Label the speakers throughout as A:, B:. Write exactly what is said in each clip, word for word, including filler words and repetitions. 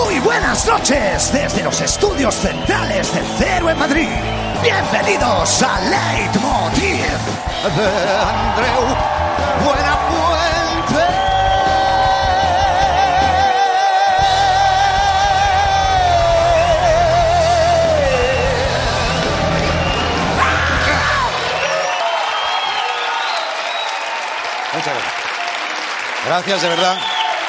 A: Muy buenas noches desde los estudios centrales de Cero en Madrid. Bienvenidos a Leitmotiv de Andreu Buenafuente.
B: Muchas gracias. Gracias, de verdad.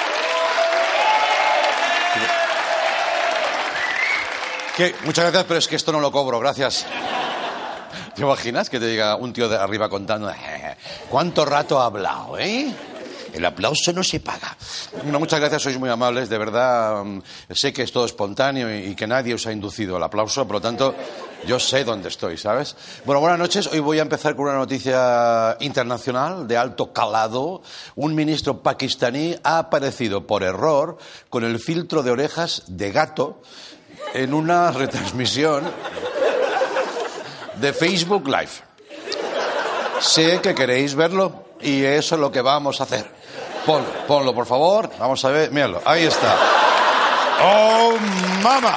B: Que, muchas gracias, pero es que esto no lo cobro, gracias. ¿Te imaginas que te diga un tío de arriba contando cuánto rato ha hablado, eh? El aplauso no se paga. No, muchas gracias, sois muy amables, de verdad. Sé que es todo espontáneo y que nadie os ha inducido al aplauso, por lo tanto, yo sé dónde estoy, ¿sabes? Bueno, buenas noches. Hoy voy a empezar con una noticia internacional de alto calado. Un ministro pakistaní ha aparecido por error con el filtro de orejas de gato en una retransmisión de Facebook Live. Sé que queréis verlo y eso es lo que vamos a hacer. Ponlo, ponlo, por favor. Vamos a ver, míralo, ahí está. ¡Oh, mama!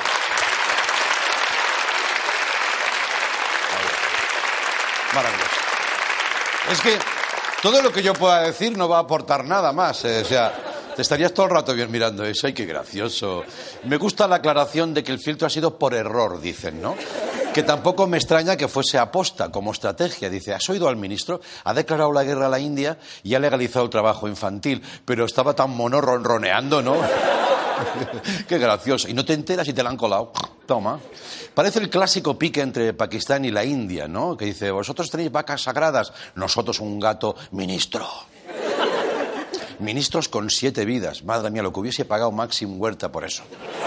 B: Maravilloso. Es que todo lo que yo pueda decir no va a aportar nada más, eh, o sea... Te estarías todo el rato bien mirando eso. ¡Ay, qué gracioso! Me gusta la aclaración de que el filtro ha sido por error, dicen, ¿no? Que tampoco me extraña que fuese aposta, como estrategia. Dice, ¿has oído al ministro? Ha declarado la guerra a la India y ha legalizado el trabajo infantil. Pero estaba tan mono ronroneando, ¿no? ¡Qué gracioso! Y no te enteras y te la han colado. Toma. Parece el clásico pique entre Pakistán y la India, ¿no? Que dice, vosotros tenéis vacas sagradas, nosotros un gato ministro. Ministros con siete vidas. Madre mía, lo que hubiese pagado Maxim Huerta por eso.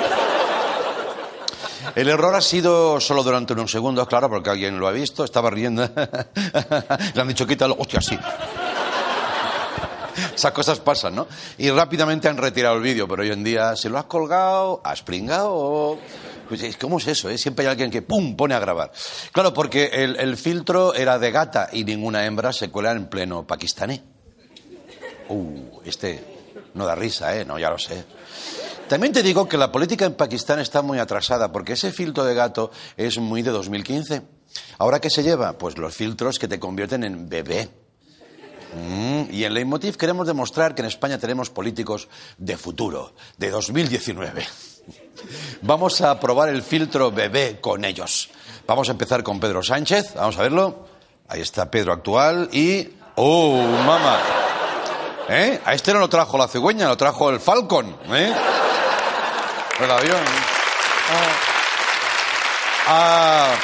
B: El error ha sido solo durante unos segundos, claro, porque alguien lo ha visto, estaba riendo. Le han dicho, quítalo. Hostia, sí. Esas cosas pasan, ¿no? Y rápidamente han retirado el vídeo, pero hoy en día, si lo has colgado, has pringado... Pues, ¿cómo es eso? Eh? Siempre hay alguien que ¡pum! Pone a grabar. Claro, porque el, el filtro era de gata y ninguna hembra se cuela en pleno pakistaní. Uh, este no da risa, ¿eh? No, ya lo sé. También te digo que la política en Pakistán está muy atrasada, porque ese filtro de gato es muy de dos mil quince. ¿Ahora qué se lleva? Pues los filtros que te convierten en bebé. Mm, y en Leitmotiv queremos demostrar que en España tenemos políticos de futuro, de dos mil diecinueve. Vamos a probar el filtro bebé con ellos. Vamos a empezar con Pedro Sánchez, vamos a verlo. Ahí está Pedro actual y... ¡Oh, mamá! ¿Eh? A este no lo trajo la cigüeña, lo trajo el Falcon, ¿eh? El avión. Ah. Ah.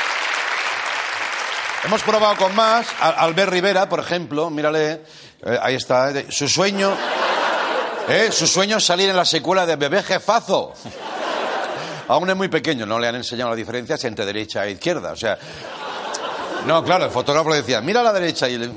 B: Hemos probado con más. Albert Rivera, por ejemplo, mírale, eh, ahí está. Su sueño, ¿eh? Su sueño es salir en la secuela de Bebé Jefazo. Aún es muy pequeño, no le han enseñado las diferencias entre derecha e izquierda, o sea... No, claro, el fotógrafo le decía, mira a la derecha y... Le...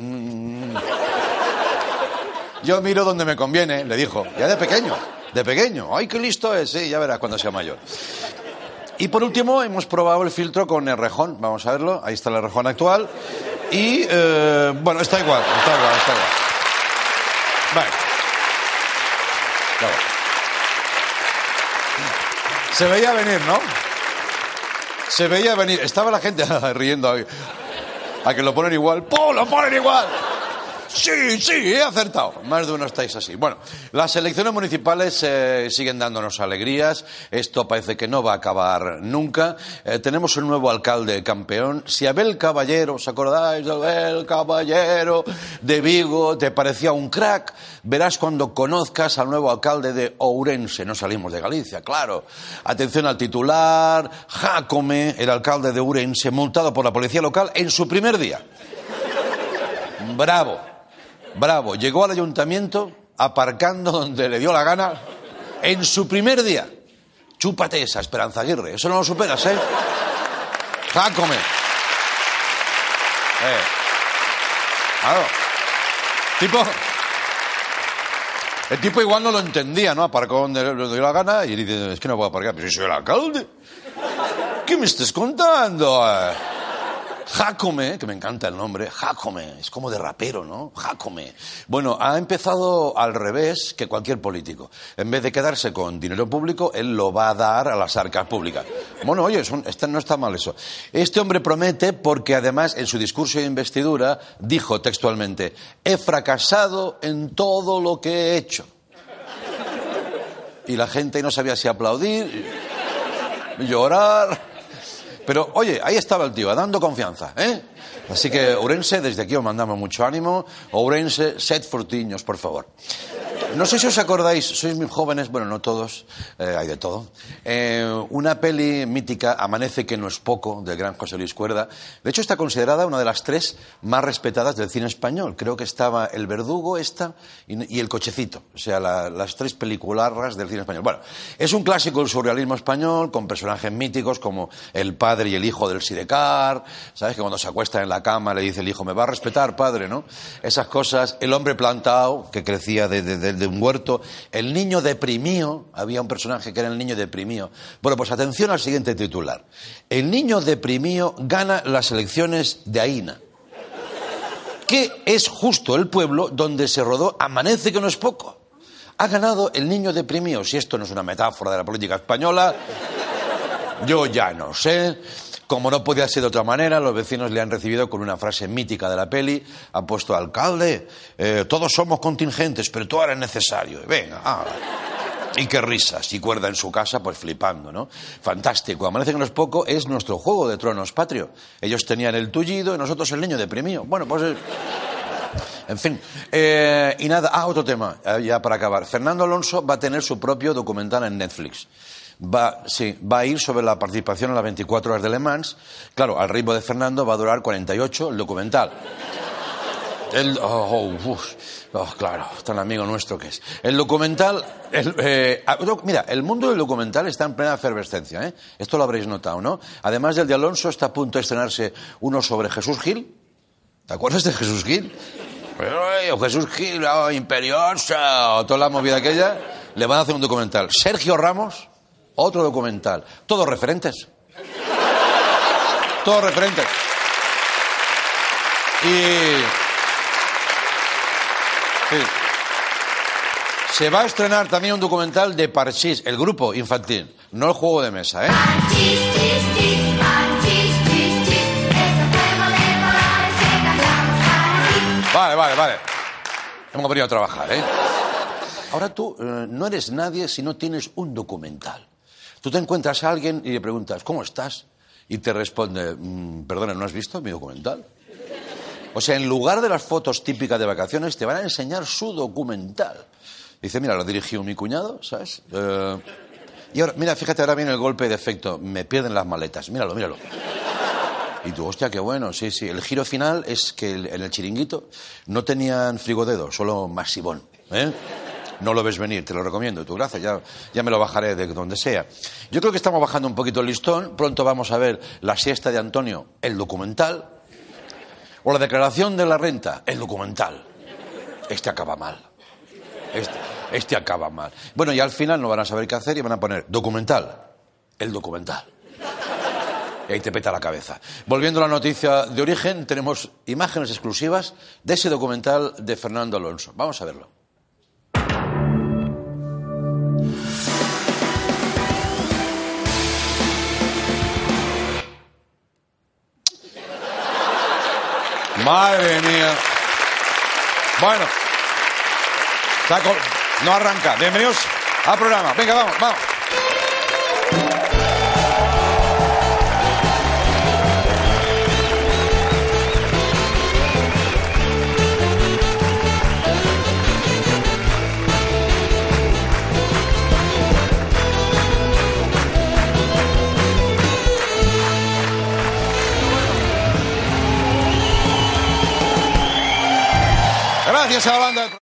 B: Yo miro donde me conviene, le dijo. Ya de pequeño, de pequeño. ¡Ay, qué listo es! Sí, ya verás cuando sea mayor. Y por último, hemos probado el filtro con el Errejón. Vamos a verlo. Ahí está el Errejón actual. Y, eh, bueno, está igual, está igual, está igual. Vale. Claro. Se veía venir, ¿no? Se veía venir. Estaba la gente riendo ahí. A que lo ponen igual. ¡Pum! ¡Lo ponen igual! Sí, sí, he acertado. Más de uno estáis así. Bueno, las elecciones municipales eh, siguen dándonos alegrías. Esto parece que no va a acabar nunca. Eh, tenemos un nuevo alcalde campeón. Si Abel Caballero, ¿os acordáis de Abel Caballero de Vigo? Te parecía un crack. Verás cuando conozcas al nuevo alcalde de Ourense. No salimos de Galicia, claro. Atención al titular. Jácome, el alcalde de Ourense, multado por la policía local en su primer día. Bravo. Bravo, llegó al ayuntamiento aparcando donde le dio la gana en su primer día. Chúpate esa, Esperanza Aguirre, eso no lo superas, ¿eh? Jácome. Eh. Claro. Tipo... El tipo igual no lo entendía, ¿no? Aparcó donde le dio la gana y dice, es que no puedo aparcar, pero si soy el alcalde. ¿Qué me estás contando? Jácome, que me encanta el nombre, Jácome, es como de rapero, ¿no? Jácome. Bueno, ha empezado al revés que cualquier político. En vez de quedarse con dinero público, él lo va a dar a las arcas públicas. Bueno, oye, es un, este, no está mal eso. Este hombre promete porque además en su discurso de investidura dijo textualmente: he fracasado en todo lo que he hecho. Y la gente no sabía si aplaudir, llorar. Pero, oye, ahí estaba el tío, dando confianza, ¿eh? Así que, Ourense, desde aquí os mandamos mucho ánimo. Ourense, sed fortiños, por favor. No sé si os acordáis, sois muy jóvenes, bueno, no todos, eh, hay de todo. Eh, una peli mítica, Amanece que no es poco, del gran José Luis Cuerda. De hecho, está considerada una de las tres más respetadas del cine español. Creo que estaba El Verdugo, esta, y, y El Cochecito. O sea, la, las tres pelicularras del cine español. Bueno, es un clásico del surrealismo español, con personajes míticos como el padre y el hijo del Sidecar. ¿Sabes? Que cuando se acuesta en la cama le dice el hijo: me va a respetar, padre, ¿no? Esas cosas. El hombre plantado, que crecía de, de, de de un huerto. El niño deprimido, había un personaje que era el niño deprimido. Bueno, pues atención al siguiente titular. El niño deprimido gana las elecciones de Aína, que es justo el pueblo donde se rodó Amanece que no es poco. Ha ganado el niño deprimido. Si esto no es una metáfora de la política española, yo ya no sé. Como no podía ser de otra manera, los vecinos le han recibido con una frase mítica de la peli. Han puesto: alcalde, eh, todos somos contingentes, pero tú eres necesario. Venga, ah. Y qué risas. Y Cuerda en su casa, pues flipando, ¿no? Fantástico. Amanece que no es poco, es nuestro Juego de Tronos patrio. Ellos tenían el tullido y nosotros el niño deprimido. Bueno, pues... Eh... En fin, eh, y nada, ah, otro tema, eh, ya para acabar. Fernando Alonso va a tener su propio documental en Netflix. Va, sí, va a ir sobre la participación en las veinticuatro horas de Le Mans. Claro, al ritmo de Fernando va a durar cuarenta y ocho el documental. El, oh, oh, uf, oh, claro, tan amigo nuestro que es. El documental, el, eh, mira, el mundo del documental está en plena efervescencia, ¿eh? Esto lo habréis notado, ¿no? Además del de Alonso, está a punto de estrenarse uno sobre Jesús Gil. ¿Te acuerdas de Jesús Gil? Oh, Jesús Gil, oh, imperiosa, toda la movida aquella. Le van a hacer un documental. Sergio Ramos, otro documental. Todos referentes. Todos referentes. Y... sí. Se va a estrenar también un documental de Parchís, el grupo infantil, no el juego de mesa, ¿eh? Vale, vale, vale. Hemos venido a trabajar, ¿eh? Ahora tú eh, no eres nadie si no tienes un documental. Tú te encuentras a alguien y le preguntas: ¿cómo estás? Y te responde: mmm, perdona, ¿no has visto mi documental? O sea, en lugar de las fotos típicas de vacaciones, te van a enseñar su documental. Dice: mira, lo dirigió mi cuñado, ¿sabes? Eh... Y ahora, mira, fíjate, ahora viene el golpe de efecto. Me pierden las maletas. Míralo, míralo. Y tú, hostia, qué bueno, sí, sí. El giro final es que el, en el Chiringuito no tenían frigodedo, solo masivón, ¿eh? No lo ves venir, te lo recomiendo. Tú, gracias, ya, ya me lo bajaré de donde sea. Yo creo que estamos bajando un poquito el listón. Pronto vamos a ver La siesta de Antonio, el documental. O La declaración de la renta, el documental. Este acaba mal. Este, este acaba mal. Bueno, y al final no van a saber qué hacer y van a poner documental, el documental. Y ahí te peta la cabeza. Volviendo a la noticia de origen, tenemos imágenes exclusivas de ese documental de Fernando Alonso. Vamos a verlo. Madre mía. Bueno. Saco, no arranca. Bienvenidos al programa. Venga, vamos, vamos. Gracias a la banda.